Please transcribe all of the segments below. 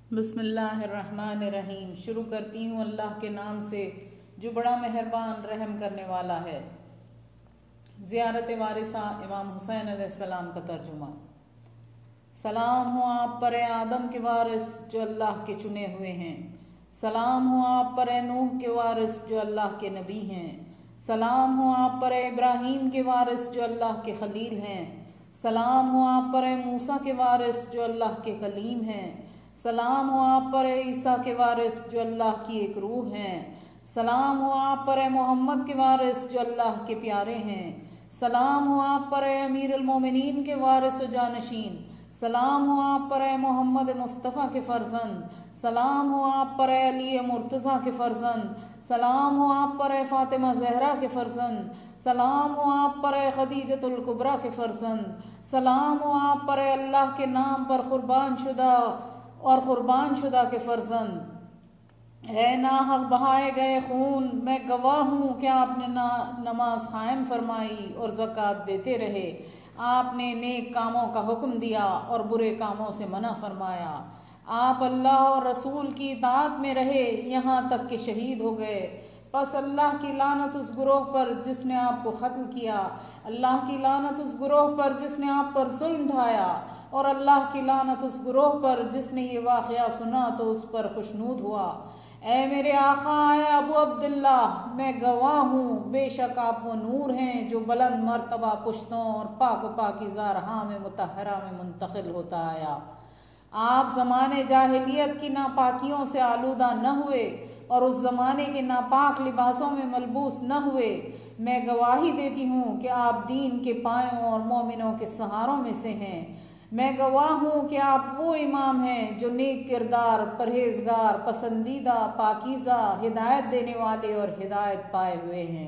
بسم اللہ الرحمن الرحیم۔ شروع کرتی ہوں اللہ کے نام سے جو بڑا مہربان رحم کرنے والا ہے۔ زیارت وارثہ امام حسین علیہ السلام کا ترجمہ۔ سلام ہو آپ پر اے آدم کے وارث جو اللہ کے چنے ہوئے ہیں، سلام ہو آپ پر اے نوح کے وارث جو اللہ کے نبی ہیں، سلام ہو آپ پر اے ابراہیم کے وارث جو اللہ کے خلیل ہیں، سلام ہو آپ پر اے موسیٰ کے وارث جو اللہ کے کلیم ہیں، سلام ہو آپ پر اے عیسیٰ کے وارث جو اللہ کی ایک روح ہیں، سلام ہو آپ پر اے محمد کے وارث جو اللہ کے پیارے ہیں، سلام ہو آپ پر اے امیر المومنین کے وارث و جانشین، سلام ہو آپ پر اے محمد مصطفیٰ کے فرزند، سلام ہو آپ پر اے علی مرتضیٰ کے فرزند، سلام ہو آپ پر اے فاطمہ زہرا کے فرزند، سلام ہو آپ پر اے خدیجۃ الکبریٰ کے فرزند، سلام ہو آپ پر اے اللہ کے نام پر قربان شدہ کے فرزند۔ اے ناحق بہائے گئے خون، میں گواہ ہوں کہ آپ نے نماز قائم فرمائی اور زکوٰۃ دیتے رہے، آپ نے نیک کاموں کا حکم دیا اور برے کاموں سے منع فرمایا، آپ اللہ اور رسول کی اطاعت میں رہے یہاں تک کہ شہید ہو گئے۔ پس اللہ کی لعنت اس گروہ پر جس نے آپ کو قتل کیا، اللہ کی لعنت اس گروہ پر جس نے آپ پر ظلم ڈھایا، اور اللہ کی لعنت اس گروہ پر جس نے یہ واقعہ سنا تو اس پر خوشنود ہوا۔ اے میرے آقا اے ابو عبداللہ، میں گواہ ہوں بے شک آپ وہ نور ہیں جو بلند مرتبہ پشتوں اور پاک و پاکیزہ رہاں میں مطہرہ میں منتقل ہوتا آیا۔ آپ زمانے جاہلیت کی ناپاکیوں سے آلودہ نہ ہوئے اور اس زمانے کے ناپاک لباسوں میں ملبوس نہ ہوئے۔ میں گواہی دیتی ہوں کہ آپ دین کے پایوں اور مومنوں کے سہاروں میں سے ہیں۔ میں گواہ ہوں کہ آپ وہ امام ہیں جو نیک کردار، پرہیزگار، پسندیدہ، پاکیزہ، ہدایت دینے والے اور ہدایت پائے ہوئے ہیں۔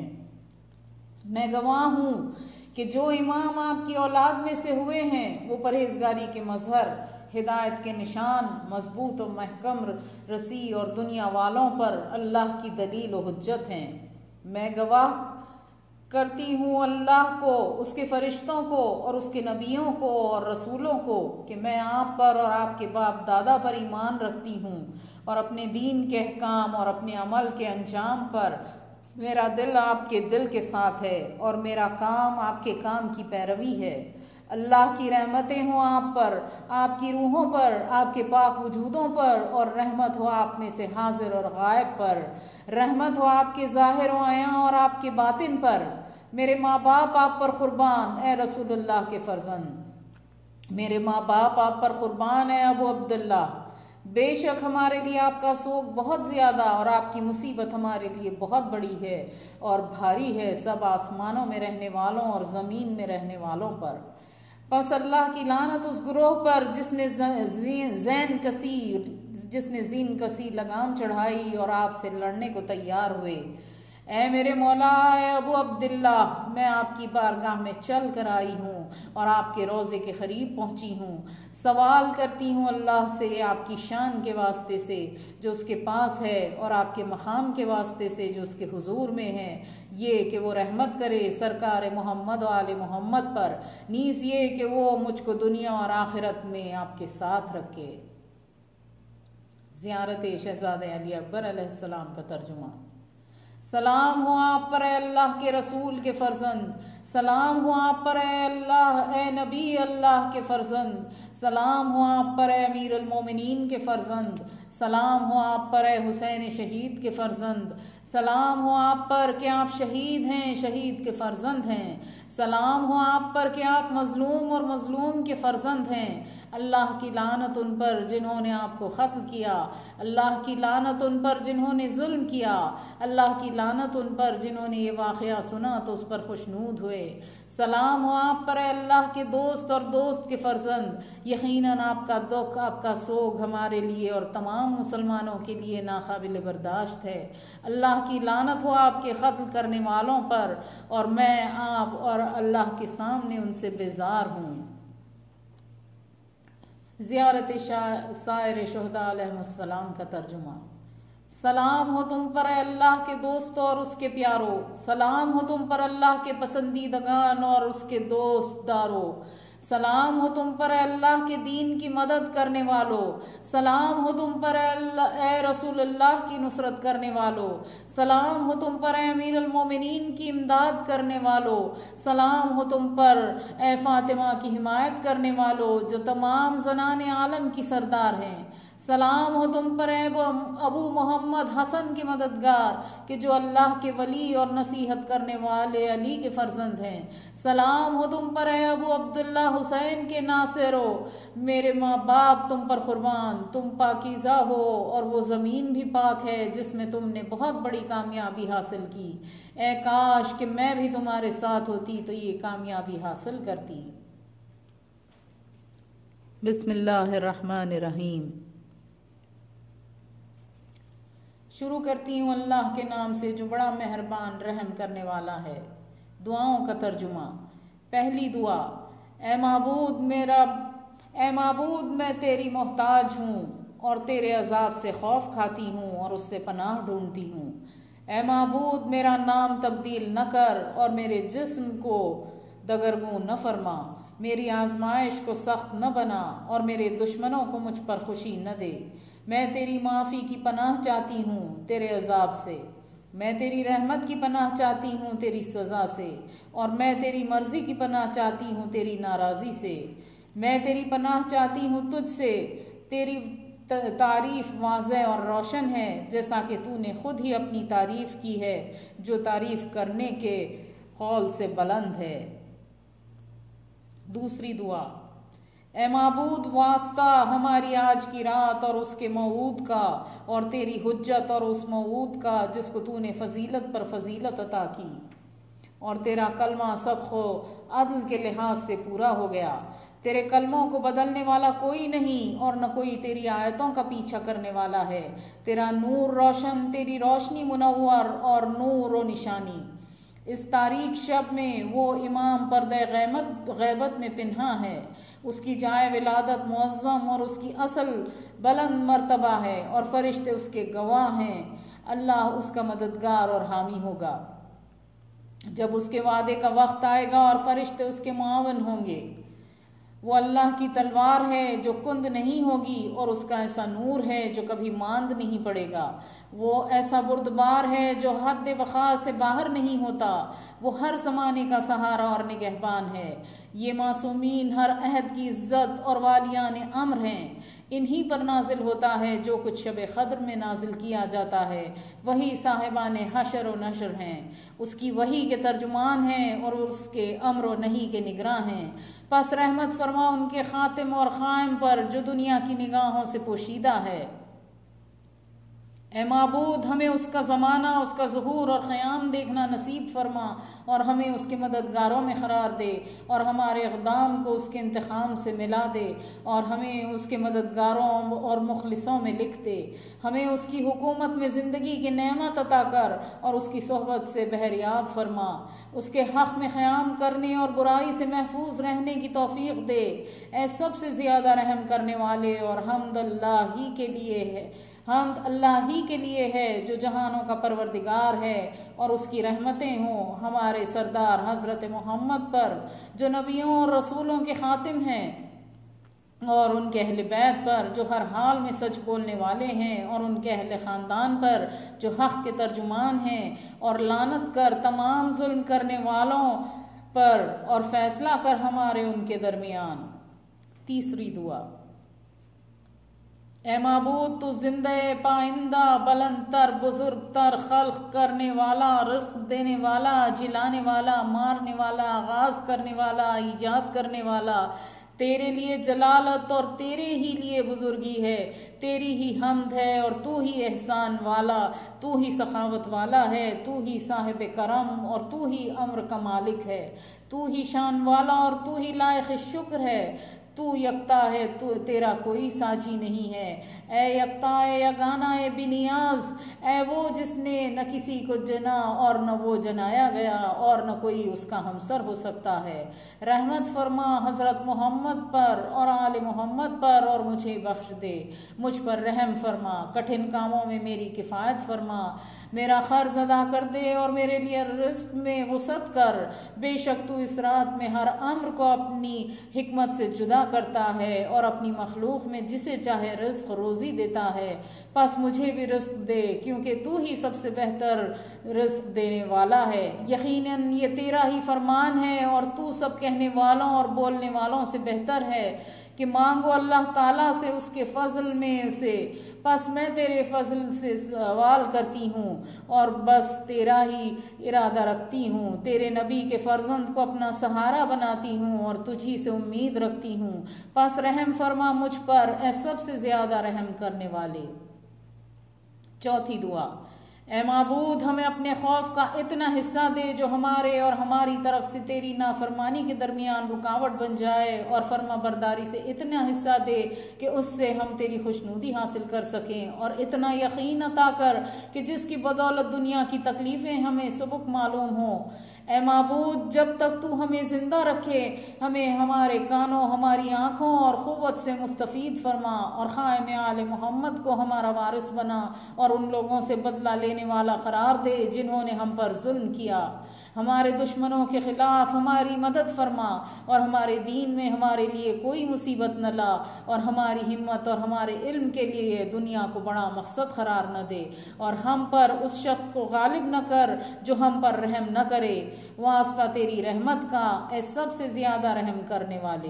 میں گواہ ہوں کہ جو امام آپ کی اولاد میں سے ہوئے ہیں وہ پرہیزگاری کے مظہر، ہدایت کے نشان، مضبوط و محکم رسی اور دنیا والوں پر اللہ کی دلیل و حجت ہیں۔ میں گواہ کرتی ہوں اللہ کو، اس کے فرشتوں کو اور اس کے نبیوں کو اور رسولوں کو کہ میں آپ پر اور آپ کے باپ دادا پر ایمان رکھتی ہوں اور اپنے دین کے احکام اور اپنے عمل کے انجام پر۔ میرا دل آپ کے دل کے ساتھ ہے اور میرا کام آپ کے کام کی پیروی ہے۔ اللہ کی رحمتیں ہوں آپ پر، آپ کی روحوں پر، آپ کے پاک وجودوں پر، اور رحمت ہو آپ میں سے حاضر اور غائب پر، رحمت ہو آپ کے ظاہر و عیاں اور آپ کے باطن پر۔ میرے ماں باپ آپ پر قربان اے رسول اللہ کے فرزند، میرے ماں باپ آپ پر قربان اے ابو عبداللہ۔ بے شک ہمارے لیے آپ کا سوگ بہت زیادہ اور آپ کی مصیبت ہمارے لیے بہت بڑی ہے اور بھاری ہے سب آسمانوں میں رہنے والوں اور زمین میں رہنے والوں پر۔ پس اللہ کی لعنت اس گروہ پر جس نے زین کسی لگام چڑھائی اور آپ سے لڑنے کو تیار ہوئے۔ اے میرے مولا اے ابو عبداللہ، میں آپ کی بارگاہ میں چل کر آئی ہوں اور آپ کے روضے کے قریب پہنچی ہوں۔ سوال کرتی ہوں اللہ سے آپ کی شان کے واسطے سے جو اس کے پاس ہے اور آپ کے مقام کے واسطے سے جو اس کے حضور میں ہے، یہ کہ وہ رحمت کرے سرکار محمد و آل محمد پر، نیز یہ کہ وہ مجھ کو دنیا اور آخرت میں آپ کے ساتھ رکھے۔ زیارت شہزادہ علی اکبر علیہ السلام کا ترجمہ۔ سلام ہو آپ پر اے اللہ کے رسول کے فرزند، سلام ہو آپ پر اے نبی اللہ کے فرزند، سلام ہو آپ پر اے امیر المومنین کے فرزند، سلام ہو آپ پر اے حسین شہید کے فرزند، سلام ہو آپ پر کہ آپ شہید ہیں، شہید کے فرزند ہیں، سلام ہو آپ پر کہ آپ مظلوم اور مظلوم کے فرزند ہیں۔ اللہ کی لعنت ان پر جنہوں نے آپ کو قتل کیا، اللہ کی لعنت ان پر جنہوں نے ظلم کیا، اللہ کی لعنت ان پر جنہوں نے یہ واقعہ سنا تو اس پر خوشنود ہوئے۔ سلام ہو آپ پر اے اللہ کے دوست اور دوست کے فرزند، یقیناً آپ کا دکھ، آپ کا سوگ ہمارے لیے اور تمام مسلمانوں کے لیے ناقابل برداشت ہے۔ اللہ کی لعنت ہو آپ کے قتل کرنے والوں پر، اور میں آپ اور اللہ کے سامنے ان سے بیزار ہوں۔ زیارت سائر شہداء علیہ السلام کا ترجمہ۔ سلام ہو تم پر اے اللہ کے دوستوں اور اس کے پیاروں، سلام ہو تم پر اللہ کے پسندیدگان اور اس کے دوست داروں، سلام ہو تم پر اے اللہ کے دین کی مدد کرنے والو، سلام ہو تم پر اے رسول اللہ کی نصرت کرنے والو، سلام ہو تم پر اے امیر المومنین کی امداد کرنے والو، سلام ہو تم پر اے فاطمہ کی حمایت کرنے والو جو تمام زنان عالم کی سردار ہیں، سلام ہو تم پر اے ابو محمد حسن کے مددگار کہ جو اللہ کے ولی اور نصیحت کرنے والے علی کے فرزند ہیں، سلام ہو تم پر اے ابو عبداللہ حسین کے ناصرو، میرے ماں باپ تم پر قربان، تم پاکیزہ ہو اور وہ زمین بھی پاک ہے جس میں تم نے بہت بڑی کامیابی حاصل کی، اے کاش کہ میں بھی تمہارے ساتھ ہوتی تو یہ کامیابی حاصل کرتی۔ بسم اللہ الرحمن الرحیم۔ شروع کرتی ہوں اللہ کے نام سے جو بڑا مہربان رحم کرنے والا ہے۔ دعاؤں کا ترجمہ۔ پہلی دعا، اے معبود میں تیری محتاج ہوں اور تیرے عذاب سے خوف کھاتی ہوں اور اس سے پناہ ڈھونڈتی ہوں۔ اے معبود میرا نام تبدیل نہ کر اور میرے جسم کو دگرگوں نہ فرما، میری آزمائش کو سخت نہ بنا اور میرے دشمنوں کو مجھ پر خوشی نہ دے۔ میں تیری معافی کی پناہ چاہتی ہوں تیرے عذاب سے، میں تیری رحمت کی پناہ چاہتی ہوں تیری سزا سے، اور میں تیری مرضی کی پناہ چاہتی ہوں تیری ناراضی سے۔ میں تیری پناہ چاہتی ہوں تجھ سے، تیری تعریف واضح اور روشن ہے جیسا کہ تو نے خود ہی اپنی تعریف کی ہے جو تعریف کرنے کے قول سے بلند ہے۔ دوسری دعا، اے معبود واسطہ ہماری آج کی رات اور اس کے موعود کا، اور تیری حجت اور اس موعود کا جس کو تو نے فضیلت پر فضیلت عطا کی، اور تیرا کلمہ صدق و عدل کے لحاظ سے پورا ہو گیا۔ تیرے کلموں کو بدلنے والا کوئی نہیں اور نہ کوئی تیری آیتوں کا پیچھا کرنے والا ہے۔ تیرا نور روشن، تیری روشنی منور اور نور و نشانی۔ اس تاریک شب میں وہ امام پردہ غیبت میں پنہاں ہے، اس کی جائے ولادت معظم اور اس کی اصل بلند مرتبہ ہے، اور فرشتے اس کے گواہ ہیں۔ اللہ اس کا مددگار اور حامی ہوگا جب اس کے وعدے کا وقت آئے گا، اور فرشتے اس کے معاون ہوں گے۔ وہ اللہ کی تلوار ہے جو کند نہیں ہوگی، اور اس کا ایسا نور ہے جو کبھی ماند نہیں پڑے گا۔ وہ ایسا بردبار ہے جو حد وقار سے باہر نہیں ہوتا، وہ ہر زمانے کا سہارا اور نگہبان ہے۔ یہ معصومین ہر عہد کی عزت اور والیان امر ہیں، انہی پر نازل ہوتا ہے جو کچھ شب قدر میں نازل کیا جاتا ہے، وہی صاحبان حشر و نشر ہیں، اس کی وحی کے ترجمان ہیں اور اس کے امر و نہی کے نگراں ہیں۔ پس رحمت فرما ان کے خاتم اور قائم پر جو دنیا کی نگاہوں سے پوشیدہ ہے۔ اے معبود ہمیں اس کا زمانہ، اس کا ظہور اور قیام دیکھنا نصیب فرما، اور ہمیں اس کے مددگاروں میں قرار دے، اور ہمارے اقدام کو اس کے انتخاب سے ملا دے، اور ہمیں اس کے مددگاروں اور مخلصوں میں لکھ دے۔ ہمیں اس کی حکومت میں زندگی کی نعمت عطا کر اور اس کی صحبت سے بہریاب فرما، اس کے حق میں قیام کرنے اور برائی سے محفوظ رہنے کی توفیق دے۔ اے سب سے زیادہ رحم کرنے والے، اور حمد اللہ ہی کے لیے ہے جو جہانوں کا پروردگار ہے، اور اس کی رحمتیں ہوں ہمارے سردار حضرت محمد پر جو نبیوں اور رسولوں کے خاتم ہیں، اور ان کے اہل بیت پر جو ہر حال میں سچ بولنے والے ہیں، اور ان کے اہل خاندان پر جو حق کے ترجمان ہیں، اور لعنت کر تمام ظلم کرنے والوں پر اور فیصلہ کر ہمارے ان کے درمیان۔ تیسری دعا، اے معبود تو زندہ پائندہ بلند تر بزرگ تر خلق کرنے والا، رزق دینے والا، جلانے والا، مارنے والا، آغاز کرنے والا، ایجاد کرنے والا، تیرے لیے جلالت اور تیرے ہی لیے بزرگی ہے، تیری ہی حمد ہے، اور تو ہی احسان والا، تو ہی سخاوت والا ہے، تو ہی صاحب کرم اور تو ہی امر کا مالک ہے، تو ہی شان والا اور تو ہی لائق شکر ہے، تو یکتا ہے، تو تیرا کوئی ساجی نہیں ہے۔ اے یکتا، اے یگانہ، اے بنیاز، اے وہ جس نے نہ کسی کو جنا اور نہ وہ جنایا گیا اور نہ کوئی اس کا ہمسر ہو سکتا ہے۔ رحمت فرما حضرت محمد پر اور آل محمد پر اور مجھے بخش دے، مجھ پر رحم فرما، کٹھن کاموں میں میری کفایت فرما، میرا قرض ادا کر دے اور میرے لیے رزق میں وسعت کر۔ بے شک تو اس رات میں ہر امر کو اپنی حکمت سے جدا کرتا ہے اور اپنی مخلوق میں جسے چاہے رزق روزی دیتا ہے، پس مجھے بھی رزق دے کیونکہ تو ہی سب سے بہتر رزق دینے والا ہے۔ یقیناً یہ تیرا ہی فرمان ہے اور تو سب کہنے والوں اور بولنے والوں سے بہتر ہے کہ مانگو اللہ تعالیٰ سے اس کے فضل میں سے، پس میں تیرے فضل سے سوال کرتی ہوں اور بس تیرا ہی ارادہ رکھتی ہوں۔ تیرے نبی کے فرزند کو اپنا سہارا بناتی ہوں اور تجھی سے امید رکھتی ہوں، پس رحم فرما مجھ پر اے سب سے زیادہ رحم کرنے والے۔ چوتھی دعا: اے معبود، ہمیں اپنے خوف کا اتنا حصہ دے جو ہمارے اور ہماری طرف سے تیری نافرمانی کے درمیان رکاوٹ بن جائے، اور فرما برداری سے اتنا حصہ دے کہ اس سے ہم تیری خوشنودی حاصل کر سکیں، اور اتنا یقین عطا کر کہ جس کی بدولت دنیا کی تکلیفیں ہمیں سبک معلوم ہوں۔ اے معبود، جب تک تو ہمیں زندہ رکھے ہمیں ہمارے کانوں، ہماری آنکھوں اور قوت سے مستفید فرما، اور قائم آل محمد کو ہمارا وارث بنا اور ان لوگوں سے بدلہ لینے والا قرار دے جنہوں نے ہم پر ظلم کیا۔ ہمارے دشمنوں کے خلاف ہماری مدد فرما اور ہمارے دین میں ہمارے لیے کوئی مصیبت نہ لا، اور ہماری ہمت اور ہمارے علم کے لیے دنیا کو بڑا مقصد قرار نہ دے، اور ہم پر اس شخص کو غالب نہ کر جو ہم پر رحم نہ کرے۔ واسطہ تیری رحمت کا اے سب سے زیادہ رحم کرنے والے۔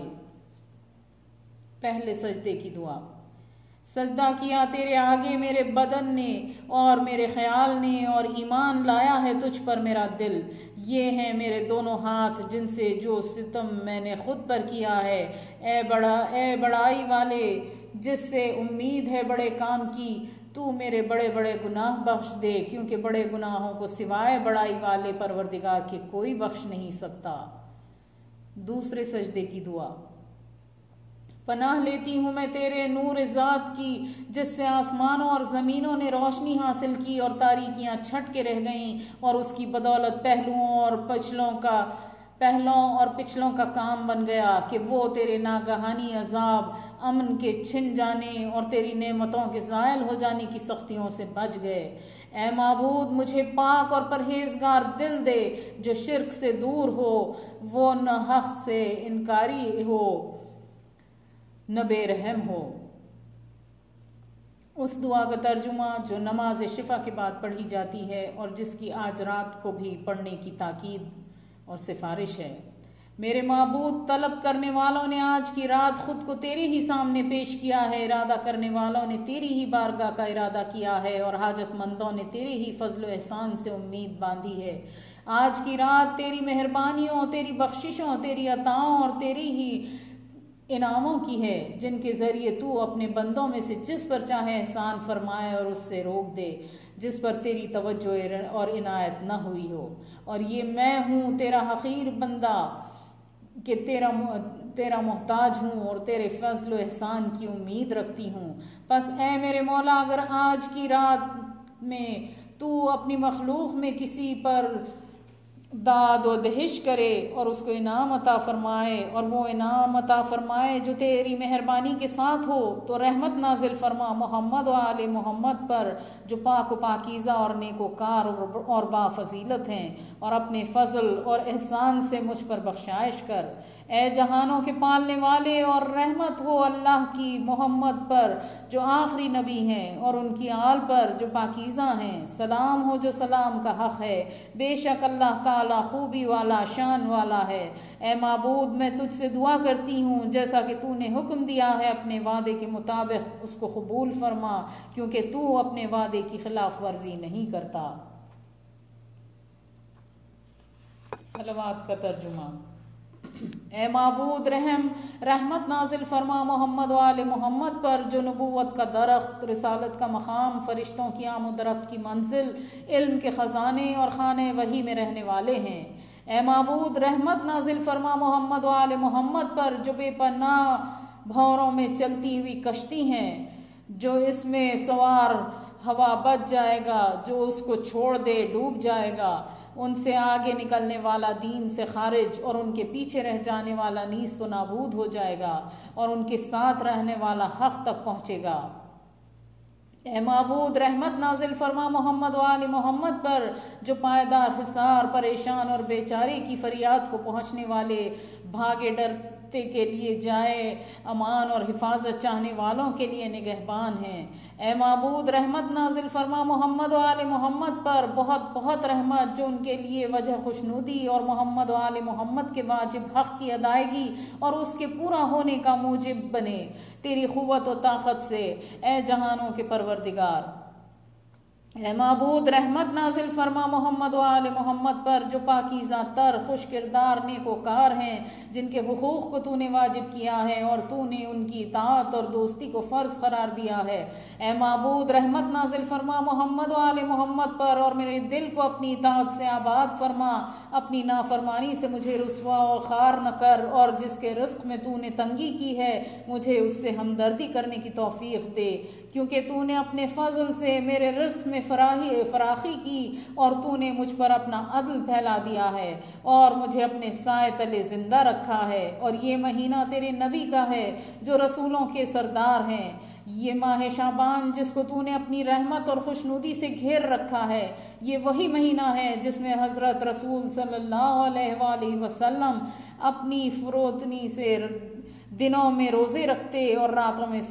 پہلے سجدے کی دعا: سجدہ کیا تیرے آگے میرے بدن نے اور میرے خیال نے، اور ایمان لایا ہے تجھ پر میرا دل۔ یہ ہیں میرے دونوں ہاتھ جن سے جو ستم میں نے خود پر کیا ہے۔ اے بڑائی والے جس سے امید ہے بڑے کام کی، تو میرے بڑے بڑے گناہ بخش دے، کیونکہ بڑے گناہوں کو سوائے بڑائی والے پروردگار کے کوئی بخش نہیں سکتا۔ دوسرے سجدے کی دعا: پناہ لیتی ہوں میں تیرے نور ذات کی جس سے آسمانوں اور زمینوں نے روشنی حاصل کی اور تاریکیاں چھٹ کے رہ گئیں، اور اس کی بدولت پہلوؤں اور پچھلوں کا کام بن گیا کہ وہ تیرے ناگہانی عذاب، امن کے چھن جانے اور تیری نعمتوں کے زائل ہو جانے کی سختیوں سے بچ گئے۔ اے معبود، مجھے پاک اور پرہیزگار دل دے جو شرک سے دور ہو، وہ نہ حق سے انکاری ہو نہ بے رحم ہو۔ اس دعا کا ترجمہ جو نماز شفا کے بعد پڑھی جاتی ہے اور جس کی آج رات کو بھی پڑھنے کی تاکید اور سفارش ہے۔ میرے معبود، طلب کرنے والوں نے آج کی رات خود کو تیرے ہی سامنے پیش کیا ہے، ارادہ کرنے والوں نے تیری ہی بارگاہ کا ارادہ کیا ہے، اور حاجت مندوں نے تیرے ہی فضل و احسان سے امید باندھی ہے۔ آج کی رات تیری مہربانیوں، تیری بخششوں، تیری عطاؤں اور تیری ہی انعاموں کی ہے، جن کے ذریعے تو اپنے بندوں میں سے جس پر چاہے احسان فرمائے اور اس سے روک دے جس پر تیری توجہ اور عنایت نہ ہوئی ہو۔ اور یہ میں ہوں تیرا حقیر بندہ کہ تیرا محتاج ہوں اور تیرے فضل و احسان کی امید رکھتی ہوں۔ پس اے میرے مولا، اگر آج کی رات میں تو اپنی مخلوق میں کسی پر داد و دہش کرے اور اس کو انعام عطا فرمائے، اور وہ انعام عطا فرمائے جو تیری مہربانی کے ساتھ ہو، تو رحمت نازل فرما محمد و آل محمد پر جو پاک و پاکیزہ اور نیک و کار اور با فضیلت ہیں، اور اپنے فضل اور احسان سے مجھ پر بخشائش کر۔ اے جہانوں کے پالنے والے، اور رحمت ہو اللہ کی محمد پر جو آخری نبی ہیں، اور ان کی آل پر جو پاکیزہ ہیں۔ سلام ہو جو سلام کا حق ہے، بے شک اللہ تعالیٰ خوبی والا، شان والا ہے۔ اے معبود، میں تجھ سے دعا کرتی ہوں جیسا کہ تو نے حکم دیا ہے، اپنے وعدے کے مطابق اس کو قبول فرما، کیونکہ تو اپنے وعدے کی خلاف ورزی نہیں کرتا۔ صلوات کا ترجمہ: اے معبود، رحمت نازل فرما محمد و آل محمد پر جو نبوت کا درخت، رسالت کا مقام، فرشتوں کی آمد و رفت کی منزل، علم کے خزانے اور خانے وحی میں رہنے والے ہیں۔ اے معبود، رحمت نازل فرما محمد و آل محمد پر جو بے پناہ بھوروں میں چلتی ہوئی کشتی ہیں، جو اس میں سوار ہوا بچ جائے گا، جو اس کو چھوڑ دے ڈوب جائے گا۔ ان سے آگے نکلنے والا دین سے خارج اور ان کے پیچھے رہ جانے والا نیست و نابود ہو جائے گا، اور ان کے ساتھ رہنے والا حق تک پہنچے گا۔ اے معبود رحمت نازل فرما محمد و آل محمد پر، جو پائیدار حصار، پریشان اور بیچارے کی فریاد کو پہنچنے والے، بھاگے ڈرتے کے لیے جائے امان اور حفاظت چاہنے والوں کے لیے نگہبان ہیں۔ اے معبود رحمت نازل فرما محمد و آل محمد پر، بہت بہت رحمت جو ان کے لیے وجہ خوشنودی اور محمد و آل محمد کے واجب حق کی ادائیگی اور اس کے پورا ہونے کا موجب بنے، تیری قوت و طاقت سے اے جہانوں کے پروردگار۔ اے معبود رحمت نازل فرما محمد و آل محمد پر، جو پاکیزہ تر، خوش کردار، نیک وکار ہیں، جن کے حقوق کو تو نے واجب کیا ہے اور تو نے ان کی اطاعت اور دوستی کو فرض قرار دیا ہے۔ اے معبود رحمت نازل فرما محمد و آل محمد پر، اور میرے دل کو اپنی اطاعت سے آباد فرما، اپنی نافرمانی سے مجھے رسوا و خوار نہ کر، اور جس کے رزق میں تو نے تنگی کی ہے مجھے اس سے ہمدردی کرنے کی توفیق دے، کیونکہ تو نے اپنے فضل سے میرے رزق میں فراخی کی، اور تو نے مجھ پر اپنا عدل پھیلا دیا ہے اور مجھے اپنے سائے تلے زندہ رکھا ہے۔ اور یہ مہینہ تیرے نبی کا ہے جو رسولوں کے سردار ہیں۔ یہ ماہ شعبان جس کو تو نے اپنی رحمت اور خوشنودی سے گھیر رکھا ہے، یہ وہی مہینہ ہے جس میں حضرت رسول صلی اللہ علیہ وآلہ وسلم اپنی فروتنی سے دنوں میں روزے رکھتے اور راتوں میں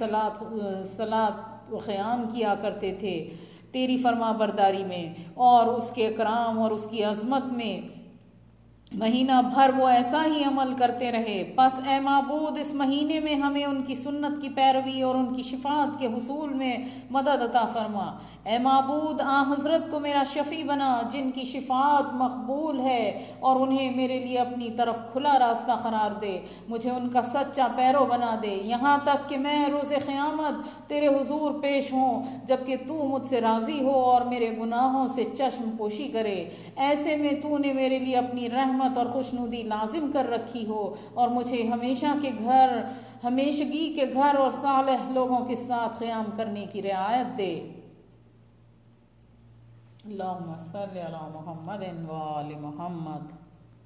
صلاۃ و قیام کیا کرتے تھے تیری فرما برداری میں اور اس کے اکرام اور اس کی عظمت میں۔ مہینہ بھر وہ ایسا ہی عمل کرتے رہے۔ پس اے معبود اس مہینے میں ہمیں ان کی سنت کی پیروی اور ان کی شفاعت کے حصول میں مدد عطا فرما۔ اے معبود حضرت کو میرا شفیع بنا، جن کی شفاعت مقبول ہے، اور انہیں میرے لیے اپنی طرف کھلا راستہ قرار دے، مجھے ان کا سچا پیرو بنا دے، یہاں تک کہ میں روز قیامت تیرے حضور پیش ہوں جبکہ تو مجھ سے راضی ہو اور میرے گناہوں سے چشم پوشی کرے۔ ایسے میں تو نے میرے لیے اپنی رحمت اور خوشنودی لازم کر رکھی ہو، اور مجھے ہمیشگی کے گھر اور صالح لوگوں کے ساتھ قیام کرنے کی رعایت دے۔ اللہم صلی علی محمد و آل محمد۔